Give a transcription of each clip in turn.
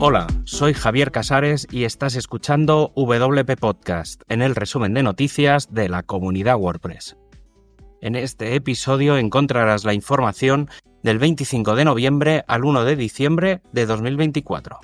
Hola, soy Javier Casares y estás escuchando WP Podcast, en el resumen de noticias de la comunidad WordPress. En este episodio encontrarás la información del 25 de noviembre al 1 de diciembre de 2024.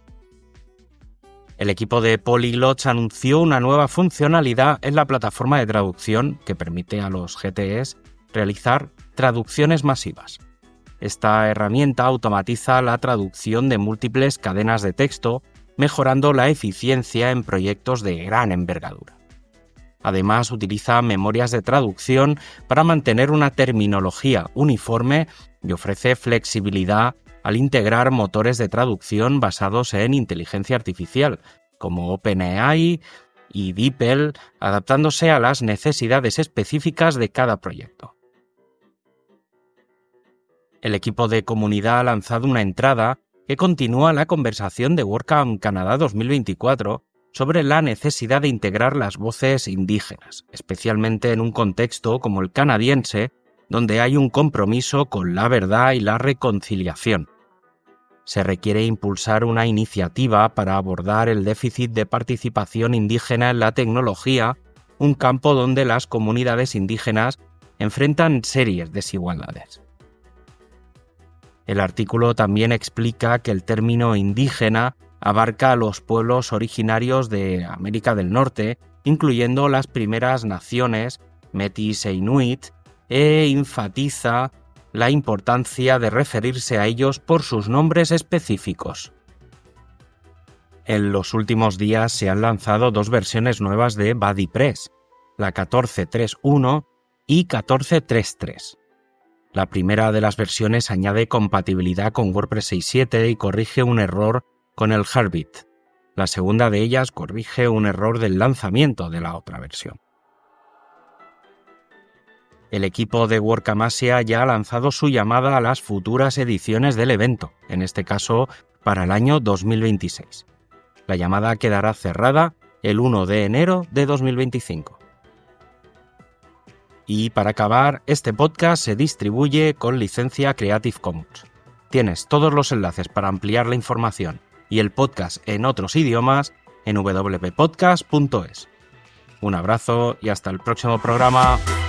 El equipo de Polyglots anunció una nueva funcionalidad en la plataforma de traducción que permite a los GTEs realizar traducciones masivas. Esta herramienta automatiza la traducción de múltiples cadenas de texto, mejorando la eficiencia en proyectos de gran envergadura. Además, utiliza memorias de traducción para mantener una terminología uniforme y ofrece flexibilidad al integrar motores de traducción basados en inteligencia artificial, como OpenAI y DeepL, adaptándose a las necesidades específicas de cada proyecto. El equipo de comunidad ha lanzado una entrada que continúa la conversación de WordCamp Canadá 2024 sobre la necesidad de integrar las voces indígenas, especialmente en un contexto como el canadiense, donde hay un compromiso con la verdad y la reconciliación. Se requiere impulsar una iniciativa para abordar el déficit de participación indígena en la tecnología, un campo donde las comunidades indígenas enfrentan serias desigualdades. El artículo también explica que el término indígena abarca a los pueblos originarios de América del Norte, incluyendo las primeras naciones, Metis e Inuit, e enfatiza la importancia de referirse a ellos por sus nombres específicos. En los últimos días se han lanzado dos versiones nuevas de BuddyPress, la 14.3.1 y 14.3.3. La primera de las versiones añade compatibilidad con WordPress 6.7 y corrige un error con el Heartbeat. La segunda de ellas corrige un error del lanzamiento de la otra versión. El equipo de WordCamp Asia ya ha lanzado su llamada a las futuras ediciones del evento, en este caso para el año 2026. La llamada quedará cerrada el 1 de enero de 2025. Y para acabar, este podcast se distribuye con licencia Creative Commons. Tienes todos los enlaces para ampliar la información y el podcast en otros idiomas en wppodcast.es. Un abrazo y hasta el próximo programa.